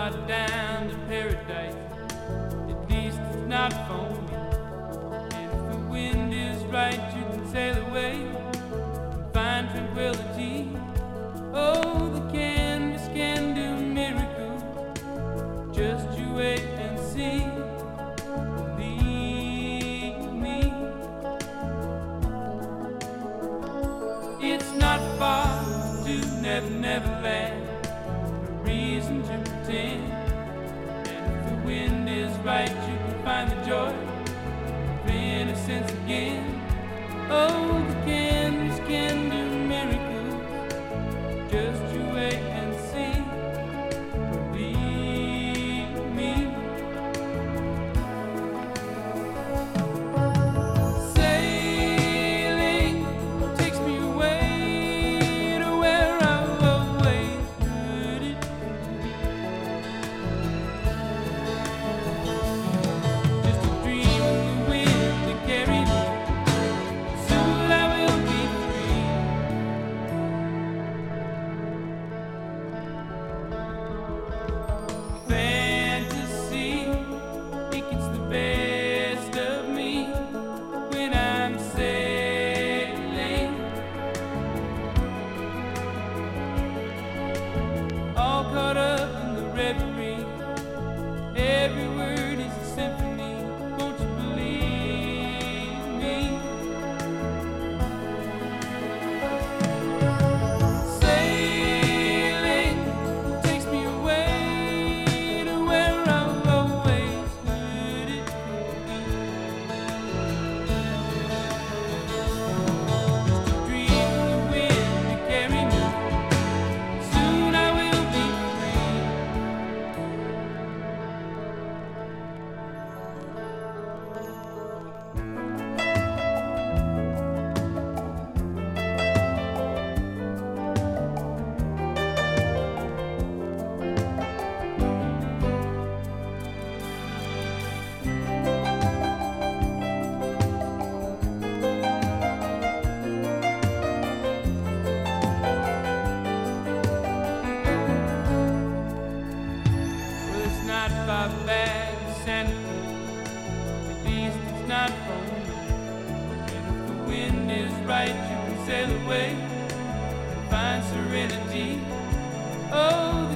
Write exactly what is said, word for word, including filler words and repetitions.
not down to paradise, at least it's not for me. And if the wind is right, you can sail away and find tranquility. Oh, the canvas can do miracles, just you wait and see. Believe me, it's not far to Never Never Land, no reason to pretend. And if the wind is right, you can find the joy of innocence again. Oh, the canvas can do miracles, just you wait and see. Believe me. Sailing takes me away to where I've always heard it. Just a dream of the wind that carried me. Soon I will be free. Fantasy, it gets the best of me when I'm sailing, all caught up in the reverie. Every word is a symphony. Won't you believe me? Sailing takes me away to where I've always heard it. Just a dream of the wind to carry me. Soon I will be free. Well, it's not far back to Santa Cruz, at least it's not for me. And if the wind is right, you can sail away and find serenity. Oh,